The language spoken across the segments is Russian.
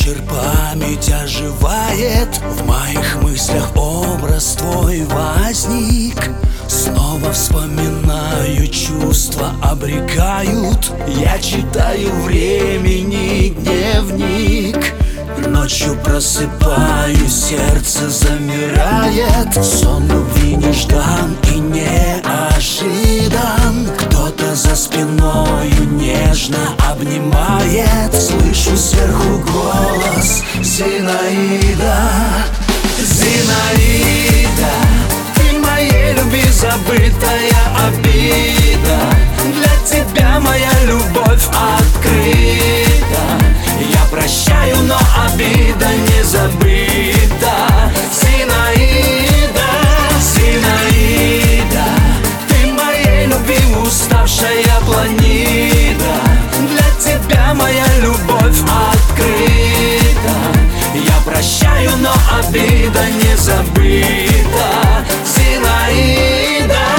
вечер память оживает, в моих мыслях образ твой возник. Снова вспоминаю, чувства обрекают. Я читаю времени дневник. Ночью просыпаюсь, сердце замирает. Сон любви неждан и неожидан. Кто-то за спиною нежно обнимает. Слышу сверху голос: Зинаида, Зинаида, ты моей любви забытая обида. Для тебя моя любовь открыта. Я прощаю, но обида не забыта. Зинаида, Зинаида, ты моей любви уставшая планида. Для тебя моя любовь открыта. Я прощаю, но обида не забыта. Зинаида.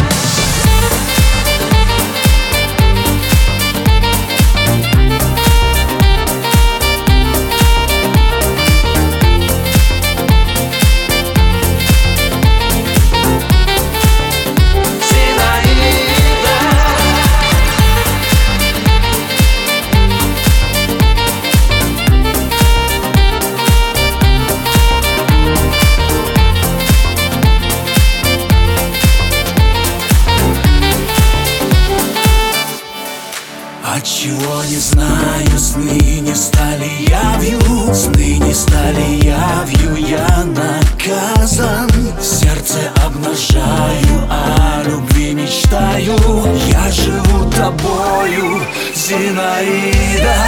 Отчего не знаю, сны не стали явью. Сны не стали явью, я наказан. В сердце обнажаю, о любви мечтаю. Я живу тобою, Зинаида,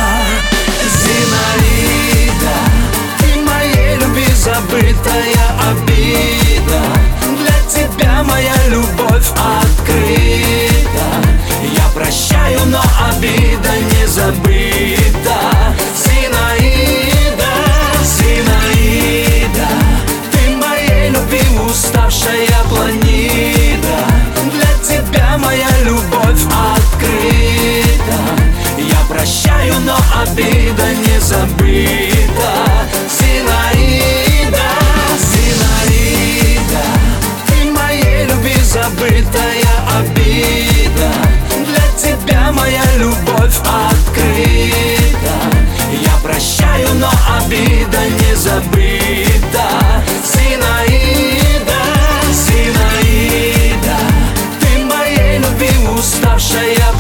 Зинаида, ты моей любви забытая обида. Для тебя моя любовь открыта. Я прощаю, но обида не забыта. Зинаида, Зинаида, ты моей любви уставшая планида. Для тебя моя любовь открыта. Я прощаю, но обида не забыта. Зинаида, Зинаида, ты моей любви забытая обида. Для тебя моя любовь открыта. Я прощаю, но обида не забыта. Зинаида, Зинаида, ты моей любви уставшая